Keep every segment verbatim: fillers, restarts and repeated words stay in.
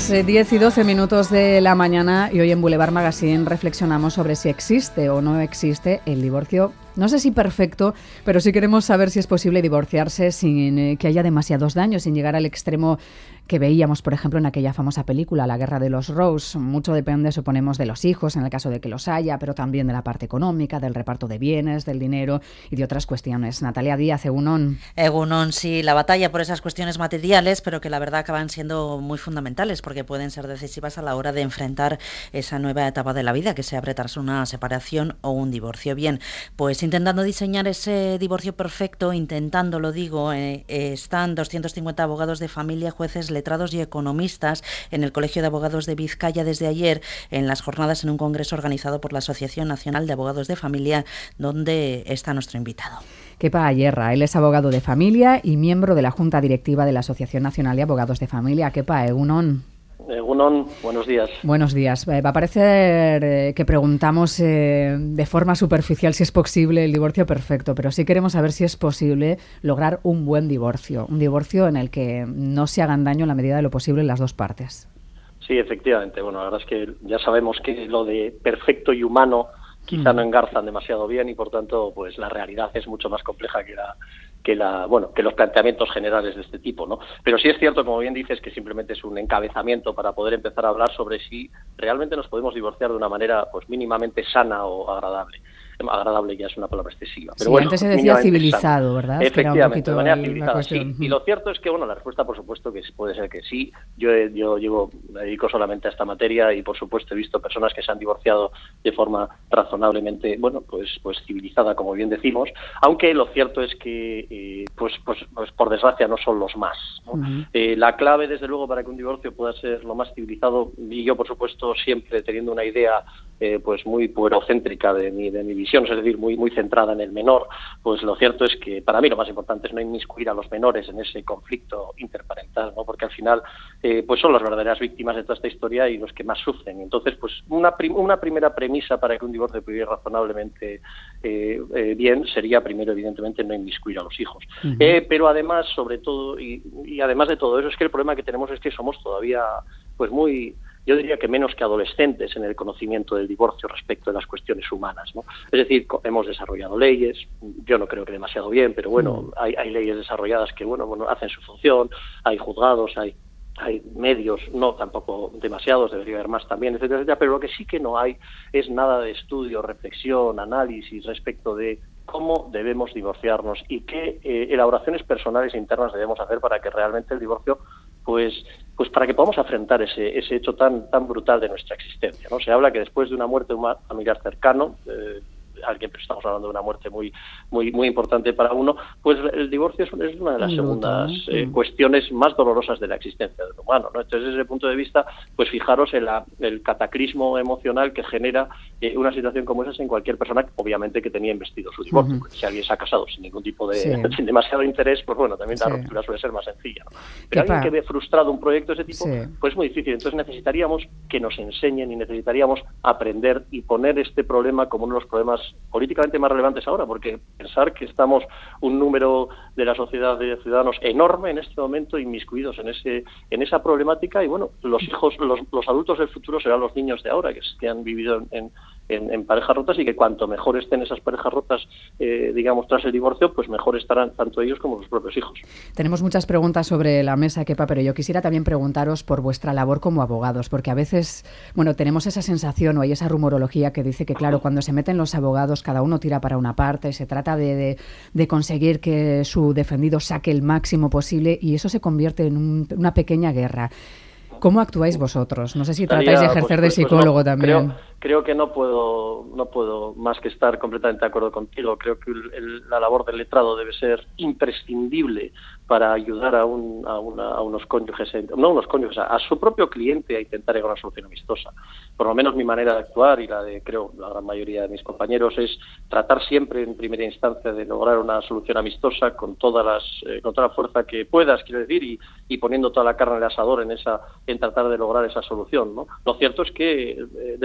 Las diez y doce minutos de la mañana y hoy en Boulevard Magazine reflexionamos sobre si existe o no existe el divorcio. No sé si perfecto, pero sí queremos saber si es posible divorciarse sin eh, que haya demasiados daños, sin llegar al extremo que veíamos, por ejemplo, en aquella famosa película, La Guerra de los Rose. Mucho depende, suponemos, de los hijos, en el caso de que los haya, pero también de la parte económica, del reparto de bienes, del dinero y de otras cuestiones. Natalia Díaz, Egunon. Egunon, sí, la batalla por esas cuestiones materiales, pero que la verdad acaban siendo muy fundamentales porque pueden ser decisivas a la hora de enfrentar esa nueva etapa de la vida que se abre tras una separación o un divorcio. Bien, pues intentando diseñar ese divorcio perfecto, intentando, lo digo, eh, eh, están doscientos cincuenta abogados de familia, jueces, letrados y economistas en el Colegio de Abogados de Vizcaya desde ayer en las jornadas en un congreso organizado por la Asociación Nacional de Abogados de Familia, donde está nuestro invitado. Kepa Ayerra, él es abogado de familia y miembro de la Junta Directiva de la Asociación Nacional de Abogados de Familia. Kepa, Egunon. Egunon, buenos días. Buenos días. Va a parecer eh, que preguntamos eh, de forma superficial si es posible el divorcio perfecto, pero sí queremos saber si es posible lograr un buen divorcio, un divorcio en el que no se hagan daño en la medida de lo posible las dos partes. Sí, efectivamente. Bueno, la verdad es que ya sabemos que lo de perfecto y humano quizá mm. no engarzan demasiado bien y por tanto, pues la realidad es mucho más compleja que la que la bueno que los planteamientos generales de este tipo, ¿no? Pero sí es cierto, como bien dices, que simplemente es un encabezamiento para poder empezar a hablar sobre si realmente nos podemos divorciar de una manera pues mínimamente sana o agradable. Agradable ya es una palabra excesiva. Pero sí, bueno, antes se decía civilizado, sana. ¿Verdad? Efectivamente, de manera civilizada, sí. Y lo cierto es que, bueno, la respuesta, por supuesto, que puede ser que sí. Yo, yo llevo, me dedico solamente a esta materia y, por supuesto, he visto personas que se han divorciado de forma razonablemente, bueno, pues pues civilizada, como bien decimos, aunque lo cierto es que, eh, pues, pues, pues, por desgracia, no son los más, ¿no? Uh-huh. Eh, la clave, desde luego, para que un divorcio pueda ser lo más civilizado, y yo, por supuesto, siempre teniendo una idea Eh, pues muy puerocéntrica de mi, de mi visión, es decir, muy muy centrada en el menor, pues lo cierto es que para mí lo más importante es no inmiscuir a los menores en ese conflicto interparental, ¿no? Porque al final eh, pues son las verdaderas víctimas de toda esta historia y los que más sufren. Entonces, pues una, prim- una primera premisa para que un divorcio pudiera ir razonablemente eh, eh, bien sería, primero, evidentemente, no inmiscuir a los hijos. Uh-huh. Eh, pero además, sobre todo, y, y además de todo eso, es que el problema que tenemos es que somos todavía pues muy... yo diría que menos que adolescentes en el conocimiento del divorcio respecto de las cuestiones humanas, ¿no? Es decir, hemos desarrollado leyes, yo no creo que demasiado bien, pero bueno, mm. hay, hay leyes desarrolladas que, bueno, bueno, hacen su función, hay juzgados, hay hay medios, no tampoco demasiados, debería haber más también, etcétera, etcétera, pero lo que sí que no hay es nada de estudio, reflexión, análisis respecto de cómo debemos divorciarnos y qué eh, elaboraciones personales e internas debemos hacer para que realmente el divorcio, pues pues para que podamos afrontar ese ese hecho tan tan brutal de nuestra existencia, ¿no? Se habla que después de una muerte de un familiar cercano, eh, alguien, pero estamos hablando de una muerte muy muy muy importante para uno, pues el divorcio es una de las segundas eh, cuestiones más dolorosas de la existencia del humano, ¿no? Entonces, desde ese punto de vista, pues fijaros en la, el cataclismo emocional que genera eh, una situación como esa en cualquier persona, obviamente, que tenía investido su divorcio. Uh-huh. Si alguien se ha casado sin ningún tipo de, sí. sin demasiado interés, pues bueno, también la sí. ruptura suele ser más sencilla, ¿no? Pero alguien que ve frustrado un proyecto de ese tipo, sí. pues es muy difícil. Entonces necesitaríamos que nos enseñen y necesitaríamos aprender y poner este problema como uno de los problemas políticamente más relevantes ahora, porque pensar que estamos un número de la sociedad de ciudadanos enorme en este momento inmiscuidos en ese en esa problemática y bueno, los hijos, los, los adultos del futuro serán los niños de ahora que, que han vivido en, en, en parejas rotas y que cuanto mejor estén esas parejas rotas, eh, digamos, tras el divorcio, pues mejor estarán tanto ellos como los propios hijos. Tenemos muchas preguntas sobre la mesa, Kepa, pero yo quisiera también preguntaros por vuestra labor como abogados, porque a veces, bueno, tenemos esa sensación o hay esa rumorología que dice que, claro, cuando se meten los abogados, cada uno tira para una parte, se trata de, de, de conseguir que su defendido saque el máximo posible y eso se convierte en un, una pequeña guerra. ¿Cómo actuáis vosotros? No sé si tratáis de ejercer pues, pues, de psicólogo pues no, también. Creo, creo que no puedo no puedo más que estar completamente de acuerdo contigo. Creo que el, el, la labor del letrado debe ser imprescindible para ayudar a, un, a, una, a unos cónyuges, no a unos cónyuges, a, a su propio cliente a intentar llegar a una solución amistosa. Por lo menos mi manera de actuar y la de, creo, la gran mayoría de mis compañeros es tratar siempre en primera instancia de lograr una solución amistosa con todas las eh, con toda la fuerza que puedas, quiero decir, y, y poniendo toda la carne en el asador en esa en tratar de lograr esa solución, ¿no? Lo cierto es que, eh, de verdad, eh,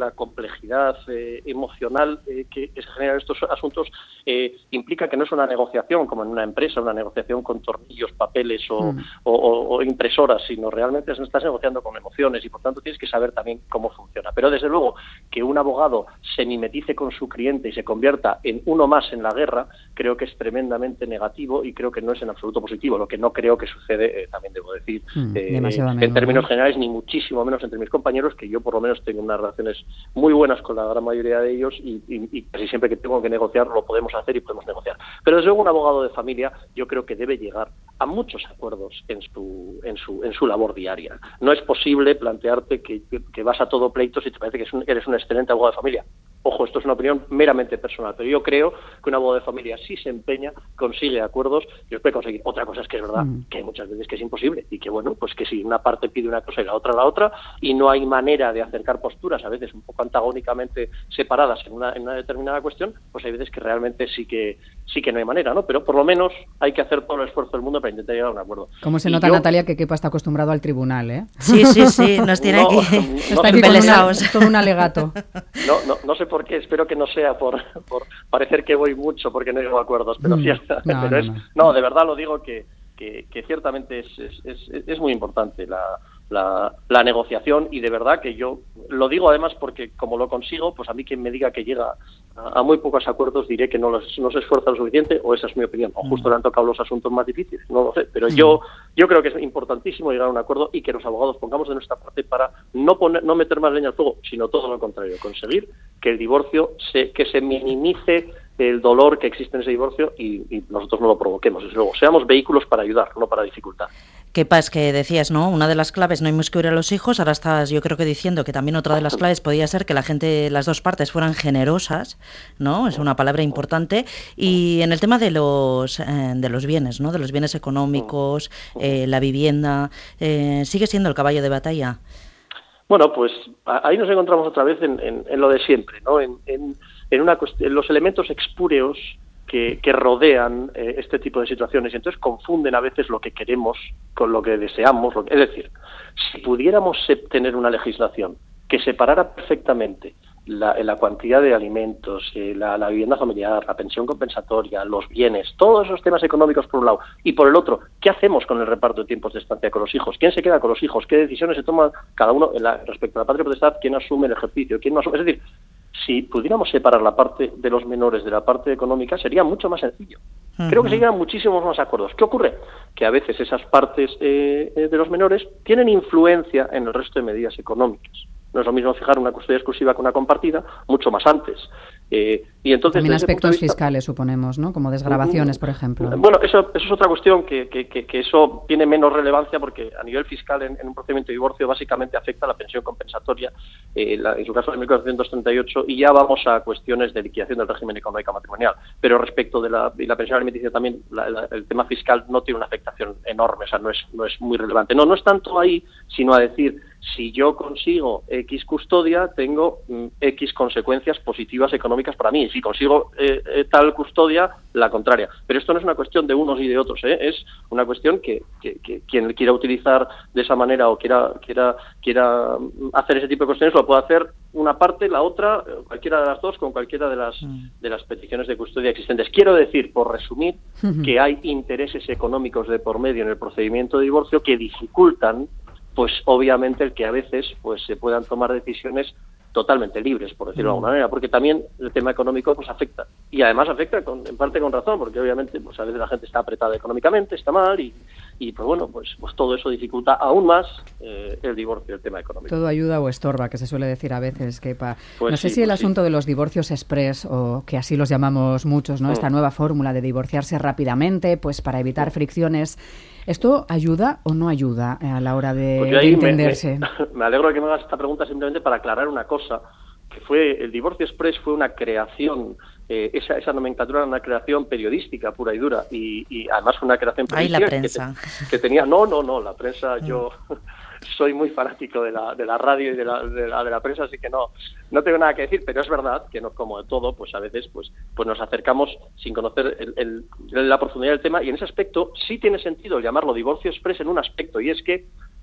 la complejidad eh, emocional eh, que se genera en estos asuntos eh, implica que no es una negociación como en una empresa, una negociación con tornillos, papeles o, mm. o, o, o impresoras, sino realmente estás negociando con emociones y por tanto tienes que saber también cómo funciona. Pero desde luego que un abogado se mimetice con su cliente y se convierta en uno más en la guerra, creo que es tremendamente negativo y creo que no es en absoluto positivo. Lo que no creo que sucede, eh, también debo decir, mm, eh, en términos ¿no? generales, ni muchísimo menos entre mis compañeros, que yo por lo menos tengo unas relaciones muy buenas con la gran mayoría de ellos y, y, y casi siempre que tengo que negociar lo podemos hacer y podemos negociar. Pero desde luego un abogado de familia yo creo que debe llegar a muchos acuerdos en su en su en su labor diaria. No es posible plantearte que, que, que vas a todo pleitos y te parece que es un, eres un excelente abogado de familia. Ojo, esto es una opinión meramente personal, pero yo creo que un abogado de familia sí se empeña, consigue acuerdos y los puede conseguir. Otra cosa es que es verdad mm. que hay muchas veces que es imposible y que, bueno, pues que si una parte pide una cosa y la otra la otra y no hay manera de acercar posturas, a veces un poco antagónicamente separadas en una, en una determinada cuestión, pues hay veces que realmente sí que sí que no hay manera, ¿no? Pero por lo menos hay que hacer todo el esfuerzo del mundo para intentar llegar a un acuerdo. ¿Cómo se nota, yo... Natalia, que Kepa está acostumbrado al tribunal, eh? Sí, sí, sí, nos tiene no, aquí, no, está aquí con una, todo un alegato. No, no, no sé por qué, espero que no sea por, por parecer que voy mucho porque no llego a acuerdos, pero mm, ciertamente no, pero es, no, no. no, de verdad lo digo que, que, que ciertamente es, es, es, es muy importante la, la, la negociación y de verdad que yo lo digo además porque como lo consigo, pues a mí quien me diga que llega a, a muy pocos acuerdos diré que no, los, no se esfuerza lo suficiente o esa es mi opinión, o justo mm. le han tocado los asuntos más difíciles, no lo sé, pero mm. yo yo creo que es importantísimo llegar a un acuerdo y que los abogados pongamos de nuestra parte para no poner, no meter más leña al fuego, sino todo lo contrario, conseguir que el divorcio se, que se minimice el dolor que existe en ese divorcio y, y nosotros no lo provoquemos. Desde luego, seamos vehículos para ayudar, no para dificultar. ¿Qué pasa? Que decías, ¿no? Una de las claves, no hay más que oír a los hijos. Ahora estás, yo creo que diciendo que también otra de las claves podía ser que la gente, las dos partes fueran generosas, ¿no? Es una palabra importante. Y en el tema de los eh, de los bienes, ¿no? De los bienes económicos, eh, la vivienda, eh, ¿sigue siendo el caballo de batalla? Bueno, pues ahí nos encontramos otra vez en, en, en lo de siempre, ¿no? En, en, en, una en los elementos expúreos que, que rodean eh, este tipo de situaciones y entonces confunden a veces lo que queremos con lo que deseamos. Lo que, es decir, si pudiéramos tener una legislación que separara perfectamente la, la cantidad de alimentos, eh, la, la vivienda familiar, la pensión compensatoria, los bienes, todos esos temas económicos por un lado, y por el otro, ¿qué hacemos con el reparto de tiempos de estancia con los hijos? ¿Quién se queda con los hijos? ¿Qué decisiones se toman cada uno en la, respecto a la patria potestad? ¿Quién asume el ejercicio? ¿Quién no asume? Es decir, si pudiéramos separar la parte de los menores de la parte económica, sería mucho más sencillo. Uh-huh. Creo que serían muchísimos más acuerdos. ¿Qué ocurre? Que a veces esas partes eh, de los menores tienen influencia en el resto de medidas económicas. No es lo mismo fijar una custodia exclusiva que una compartida, mucho más antes. Eh, y entonces, también aspectos vista, fiscales, suponemos, ¿no? Como desgravaciones, por ejemplo. Bueno, eso, eso es otra cuestión, que, que, que, que eso tiene menos relevancia porque a nivel fiscal en, en un procedimiento de divorcio básicamente afecta a la pensión compensatoria, eh, la, en su caso de mil cuatrocientos treinta y ocho, y ya vamos a cuestiones de liquidación del régimen económico matrimonial. Pero respecto de la, de la pensión alimenticia también, la, la, el tema fiscal no tiene una afectación enorme, o sea, no es, no es muy relevante. No, no es tanto ahí, sino a decir, si yo consigo X custodia, tengo mm, X consecuencias positivas económicas para mí. Si consigo eh, eh, tal custodia, la contraria. Pero esto no es una cuestión de unos y de otros, ¿eh? Es una cuestión que, que, que quien quiera utilizar de esa manera o quiera, quiera, quiera hacer ese tipo de cuestiones lo puede hacer una parte, la otra, cualquiera de las dos, con cualquiera de las, de las peticiones de custodia existentes. Quiero decir, por resumir, que hay intereses económicos de por medio en el procedimiento de divorcio que dificultan pues obviamente el que a veces pues se puedan tomar decisiones totalmente libres, por decirlo de alguna manera, porque también el tema económico pues afecta, y además afecta con, en parte con razón, porque obviamente pues a veces la gente está apretada económicamente, está mal, y, y pues bueno, pues, pues todo eso dificulta aún más eh, el divorcio, el tema económico. Todo ayuda o estorba, que se suele decir a veces, Kepa. Pues no sé sí, si el pues asunto sí. de los divorcios express, o que así los llamamos muchos, ¿no? Mm. Esta nueva fórmula de divorciarse rápidamente, pues para evitar mm. fricciones, ¿esto ayuda o no ayuda a la hora de, pues de entenderse? Me, me, me alegro de que me hagas esta pregunta simplemente para aclarar una cosa, que fue el divorcio express fue una creación, eh, esa, esa nomenclatura era una creación periodística pura y dura, y, y además fue una creación periodística. Ay, la prensa. Que, te, que tenía, no, no, no, la prensa, mm. yo soy muy fanático de la, de la radio y de la, de la de la prensa, así que no, no tengo nada que decir, pero es verdad que no, como de todo, pues a veces pues, pues nos acercamos sin conocer el, el, la profundidad del tema, y en ese aspecto sí tiene sentido llamarlo divorcio express en un aspecto, y es que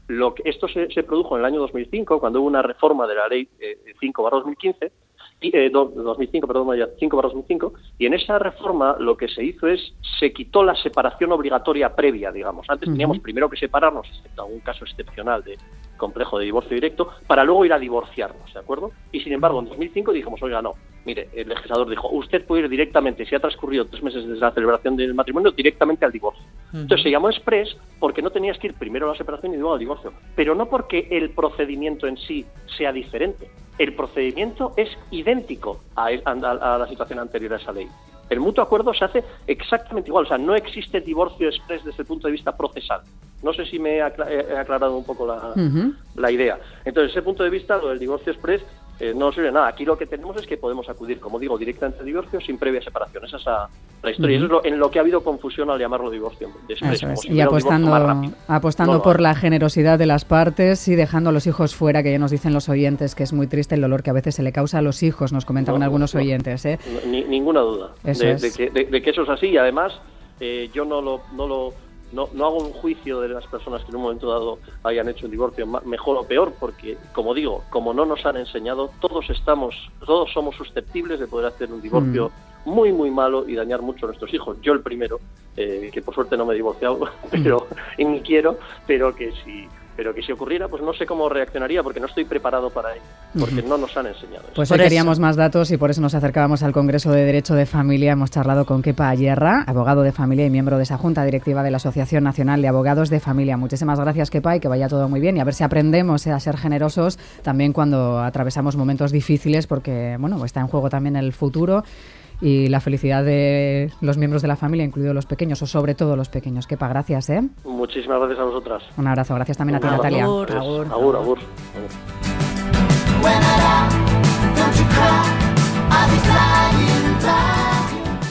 Lo que, esto se, se produjo en el año dos mil cinco, cuando hubo una reforma de la ley eh, cinco barra dos mil quince, Eh, dos mil cinco, perdón, cinco barra dos mil cinco, y en esa reforma lo que se hizo es, se quitó la separación obligatoria previa, digamos. Antes uh-huh. teníamos primero que separarnos, excepto algún caso excepcional de complejo de divorcio directo, para luego ir a divorciarnos, ¿de acuerdo? Y sin embargo, en dos mil cinco dijimos, oiga, no, mire, el legislador dijo, usted puede ir directamente, si ha transcurrido tres meses desde la celebración del matrimonio, directamente al divorcio. Uh-huh. Entonces se llamó express porque no tenías que ir primero a la separación y luego al divorcio, pero no porque el procedimiento en sí sea diferente. El procedimiento es idéntico a, a, a la situación anterior a esa ley. El mutuo acuerdo se hace exactamente igual, o sea, no existe divorcio express desde el punto de vista procesal. No sé si me he aclarado un poco la, uh-huh. la idea. Entonces, desde ese punto de vista, lo del divorcio express eh, no sirve nada. Aquí lo que tenemos es que podemos acudir, como digo, directamente al divorcio sin previa separación. Esa es la, la historia. Uh-huh. Eso es lo, en lo que ha habido confusión al llamarlo divorcio de express. Es. Si y apostando, apostando no, no, por no. la generosidad de las partes y dejando a los hijos fuera, que ya nos dicen los oyentes que es muy triste el dolor que a veces se le causa a los hijos, nos comentaban no, algunos no, oyentes. ¿eh? No, ni, ninguna duda de, de, que, de, de que eso es así, y además eh, yo no lo... No lo No, no hago un juicio de las personas que en un momento dado hayan hecho un divorcio mejor o peor, porque, como digo, como no nos han enseñado, todos estamos, todos somos susceptibles de poder hacer un divorcio mm. muy, muy malo y dañar mucho a nuestros hijos. Yo el primero, eh, que por suerte no me he divorciado, pero y ni quiero, pero que si... pero que si ocurriera, pues no sé cómo reaccionaría, porque no estoy preparado para ello, porque uh-huh. no nos han enseñado eso. Pues hoy queríamos más datos y por eso nos acercábamos al Congreso de Derecho de Familia. Hemos charlado con Kepa Ayerra, abogado de familia y miembro de esa Junta Directiva de la Asociación Nacional de Abogados de Familia. Muchísimas gracias, Kepa, y que vaya todo muy bien, y a ver si aprendemos a ser generosos también cuando atravesamos momentos difíciles, porque bueno, está en juego también el futuro y la felicidad de los miembros de la familia, incluidos los pequeños, o sobre todo los pequeños. Kepa, gracias, ¿eh? Muchísimas gracias a vosotras. Un abrazo, gracias también a ti, Natalia. Agur, agur. agur. agur.